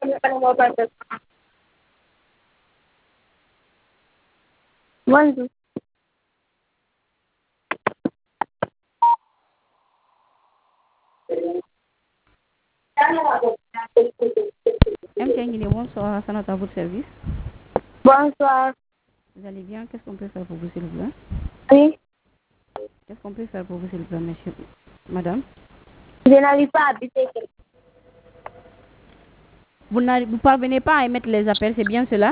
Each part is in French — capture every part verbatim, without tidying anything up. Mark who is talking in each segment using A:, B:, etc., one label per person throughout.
A: Bonjour.
B: M T N Guinée, bonsoir, ça à votre service.
A: Bonsoir.
B: Vous allez bien? Qu'est-ce qu'on peut faire pour vous, s'il vous plaît?
A: Oui.
B: Qu'est-ce qu'on peut faire pour vous, s'il vous plaît, monsieur? Madame?
A: Je n'arrive pas à habiter quelqu'un.
B: Vous ne vous parvenez pas à émettre les appels, c'est bien cela?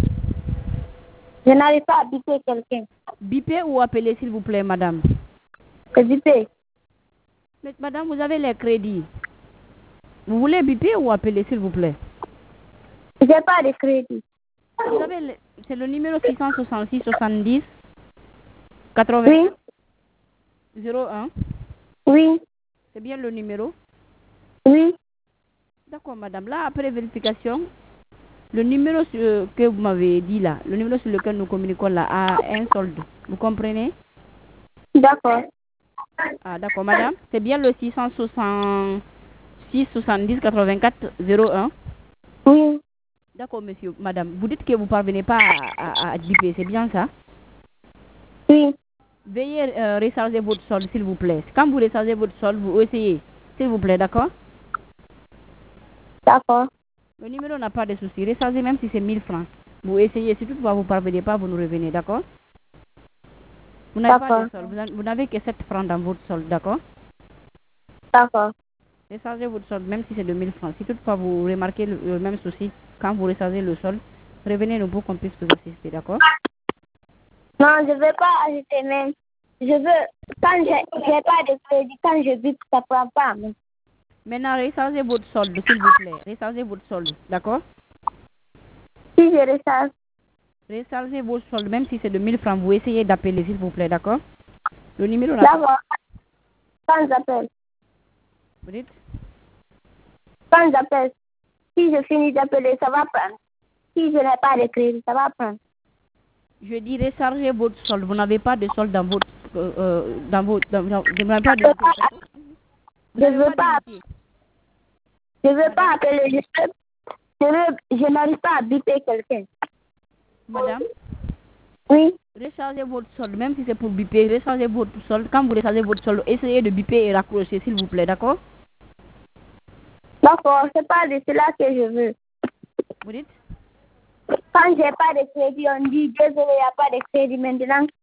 A: Je n'arrive pas à habiter quelqu'un.
B: Bipez ou appelez, s'il vous plaît, madame?
A: C'est bipé.
B: Mais, madame, vous avez les crédits. Vous voulez biper ou appeler, s'il vous plaît?
A: Je n'ai pas de crédit.
B: Vous avez le... C'est le numéro six cent soixante-six soixante-dix quatre-vingts
A: Oui.
B: zéro un.
A: Oui.
B: C'est bien le numéro?
A: Oui.
B: D'accord, madame. Là, après vérification, le numéro sur- que vous m'avez dit là, le numéro sur lequel nous communiquons là, a un solde. Vous comprenez?
A: D'accord.
B: Ah, d'accord, madame. C'est bien le six cent soixante-six soixante-dix quatre-vingt-quatre zéro un.
A: Oui.
B: D'accord, monsieur, madame. Vous dites que vous ne parvenez pas à, à, à biper, c'est bien ça?
A: Oui.
B: Veuillez euh, recharger votre solde, s'il vous plaît. Quand vous rechargez votre solde, vous essayez, s'il vous plaît, d'accord?
A: D'accord.
B: Le numéro n'a pas de souci. Rechargez même si c'est mille francs. Vous essayez. Si toutefois vous ne parvenez pas, vous nous revenez, d'accord? Vous n'avez pas de
A: D'accord.
B: solde. Vous en- vous n'avez que sept francs dans votre solde, d'accord?
A: D'accord.
B: Rechargez votre solde, même si c'est de mille francs. Si toutefois vous remarquez le, le même souci, quand vous rechargez le solde, revenez-nous pour qu'on puisse vous assister, d'accord?
A: Non, je ne veux pas ajouter même. Je veux, quand je n'ai pas de crédit, quand je vis, ça ne prend pas.
B: Maintenant, rechargez votre solde, s'il vous plaît. Rechargez votre solde, d'accord?
A: Si je recharge.
B: Rechargez votre solde, même si c'est de mille francs, vous essayez d'appeler, s'il vous plaît, d'accord? Le numéro là.
A: D'accord. Quand j'appelle.
B: Vous dites?
A: Quand j'appelle. Si je finis d'appeler, ça va prendre. Si je n'ai pas de crédit, ça va prendre.
B: Je dis rechargez votre solde. Vous n'avez pas de solde dans votre... Euh, euh, dans votre... Dans, dans- vous n'avez pas de...
A: Je veux pas,
B: Vous
A: je
B: n'avez
A: veux
B: pas de
A: pas,
B: bipier.
A: je veux pas
B: Madame?
A: appeler. Je, veux- je, veux- je n'arrive pas à biper quelqu'un.
B: Madame?
A: Oui.
B: Rechargez votre solde, même si c'est pour biper, rechargez votre solde. Quand vous rechargez votre solde, essayez de biper et raccrocher, s'il vous plaît, d'accord?
A: D'accord, c'est pas de cela que je veux.
B: Vous dites?
A: Quand j'ai pas de crédit, on dit désolé, il n'y a pas de crédit maintenant.